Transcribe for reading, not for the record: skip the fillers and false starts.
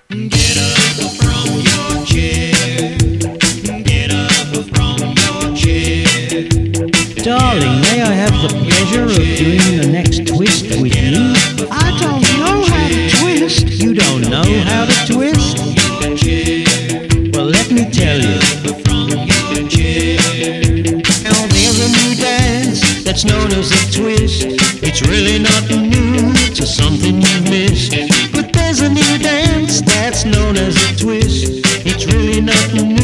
Get up from your chair. Get up from your chair. Darling, may I have the pleasure of doing the next twist with you? I don't know how to twist. You don't know how to twist? Well, let me tell you. Now there's a new dance that's known as a twist. It's really not new to something you've missed. But there's a new dance that's known as a twist. It's really not new